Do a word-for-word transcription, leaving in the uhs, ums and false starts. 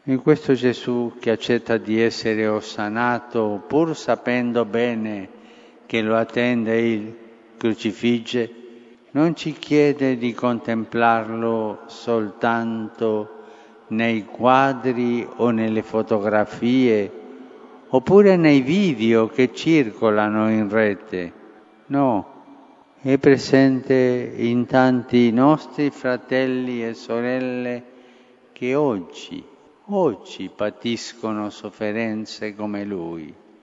E questo Gesù che accetta di essere ossanato pur sapendo bene che lo attende il crocifigge, non ci chiede di contemplarlo soltanto nei quadri o nelle fotografie oppure nei video che circolano in rete. No, è presente in tanti nostri fratelli e sorelle che oggi, oggi patiscono sofferenze come Lui.